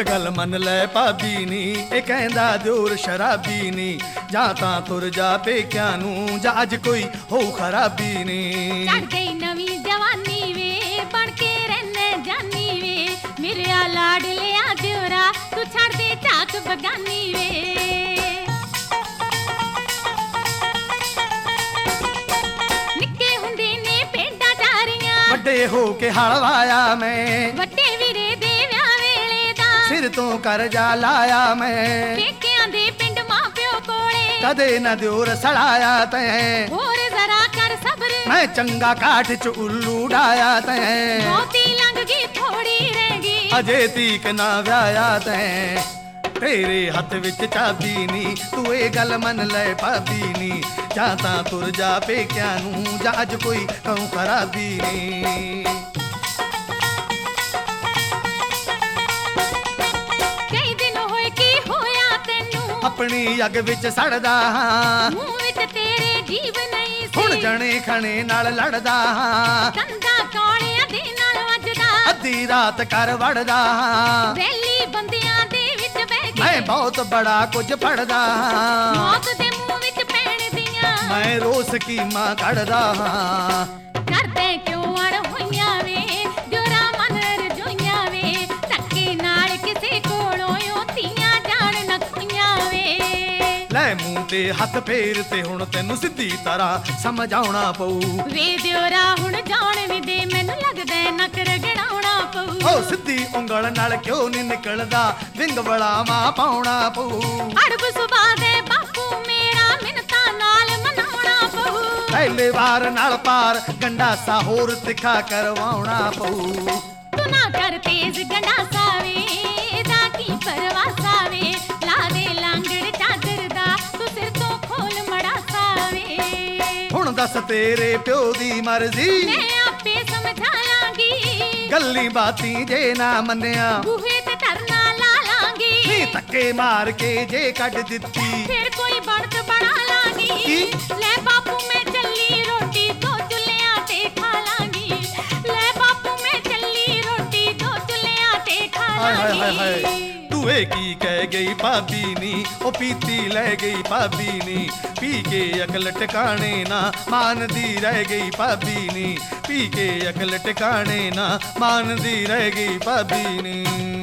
गल मन लै भाभी नी, ए कहंदा दियोर शराबी नी, जां तां तुर जा पेकियां नूं, जां अज कोई हो खराबी नी। चढ़ गई नवी जवानी वे, बन के रहने जानी वे, मेरे आ लाड लिया दियोरा, तू छड़ दे झाक बगानी वे। निक्के हुंदे ने पेंडा चारियां, वड्डे हो के हल वाया मैं, वड्डे वीरे दे विआह वेले दा, सिर तो करजा लाया मैं, पेकियां दे पिंड मां प्यो कोले, कदे न दियोर सड़ाया तैं, होर जरा कर सब्र, मैं चंगा काठ च उल्लू डाया तैं, मोती लंघ गई थोड़ी रह गई, अजे तीक ना व्याया तैं, तेरे हथ विच चाबी नी, तू ए गल मन लै भाभी नी, जां तां तुर जा पेकियां नूं, जां अज कोई कहूं खराबी नी। कई दिन होए की होया तैनू, अपनी अग विच सड़दा हां, मूंह विच तेरे जीव नहीं हुण सी, जणे खणे नाल लड़दा हां, कंधा कौड़ियां दे नाल वजदा, अद्धी रात कर वड़दा हां, वैली बंदियां दे विच बह के, मैं बहुत बड़ा कुछ पढ़दा हां, मौत दे मुंह विच पैण दियां, मैं रोस कीमा कढ़दा हां, करदे क्यों अड़ होइयां वे, जोरा मन रजोइयां वे, धक्के नाल किसे कोलों ओतियां जान न खोइयां वे। ਲੈ ਮੂੰਹ ਤੇ ਹੱਥ ਫੇਰ ਤੇ ਹੁਣ ਤੈਨੂੰ ਸਿੱਧੀ ਤਰ੍ਹਾਂ ਸਮਝਾਉਣਾ ਪਊ, ਵੇ ਦਿਓਰਾ ਹੁਣ ਜਾਣ ਵੀ ਦੇ, ਮੈਨੂੰ ਲੱਗਦਾ ਨੱਕ ਰਗੜਾਉਣਾ ਪਊ, ਓ ਸਿੱਧੀ ਉਂਗਲ ਨਾਲ ਕਿਉਂ ਨਹੀਂ ਨਿਕਲਦਾ, ਵਿੰਗ ਵਲਾਵਾ ਪਾਉਣਾ ਪਊ, ਅੜਬ ਸੁਭਾ ਦੇ ਬਾਪੂ ਮੇਰਾ ਮਿੰਨਤਾਂ ਨਾਲ ਮਨਾਉਣਾ ਪਊ, ਪਹਿਲੇ ਵਾਰ ਨਾਲ ਪਾਰ ਗੰਡਾਸਾ ਹੋਰ ਤਿੱਖਾ ਕਰਵਾਉਣਾ ਪਊ, ਤੂੰ ਨਾ ਕਰ ਤੇਜ਼ ਗੰਡਾਸਾ ਵੇ, ਦਾ ਕੀ ਪਰਵਾਸਾ ਵੇ, ਲਾ ਦੇ ਲਾਂਗੜ ਚਾਦਰ ਦਾ, ਤੂੰ ਸਿਰ ਤੋਂ ਖੋਲ ਮੜਾਸਾ ਵੇ, ਹੁਣ ਦੱਸ ਤੇਰੇ ਪਿਓ ਦੀ ਮਰਜ਼ੀ, ਮੈਂ ਆਪੇ ਸਮਝਾ ਲਾਂਗੀ, ਗੱਲੀ ਬਾਤੀ ਜੇ ਨਾ ਮੰਨਿਆ, ਬੂਹੇ ਤੇ ਧਰਨਾ ਲਾ ਲਾਂਗੀ, ਨੀ ਧੱਕੇ ਮਾਰ ਕੇ ਜੇ ਕੱਢ ਦਿੱਤੀ, ਫਿਰ ਕੋਈ ਬਣਤ ਬਣਾ ਲਾਂਗੀ, ਕੀ? ਲੈ ਬਾਪੂ ਮੈਂ ਚੱਲੀ ਰੋਟੀ ਦੋ ਚੁੱਲ੍ਹਿਆਂ ਤੇ ਖਾ ਲਾਂਗੀ, ਲੈ ਬਾਪੂ ਮੈਂ ਚੱਲੀ ਰੋਟੀ ਦੋ ਚੁੱਲ੍ਹਿਆਂ ਤੇ ਖਾ ਹਾਏ ਹਾਏ ਹਾਏ ਹਾਏ, ਲਾਂਗੀ। ਤੂੰ ਇਹ ਕੀ ਕਹਿ ਗਈ ਭਾਬੀ ਨੀ, ਉਹ ਪੀਤੀ ਲੈ ਗਈ ਭਾਬੀ ਨੀ, ਪੀ ਕੇ ਅਕਲ ਟਿਕਾਣੇ ਨਾ ਮਾਨਦੀ ਰਹਿ ਗਈ ਭਾਬੀ ਨੀ, ਪੀ ਕੇ ਅਕਲ ਟਿਕਾਣੇ ਨਾ ਮਾਨਦੀ ਰਹਿ ਗਈ ਭਾਬੀ ਨੀ।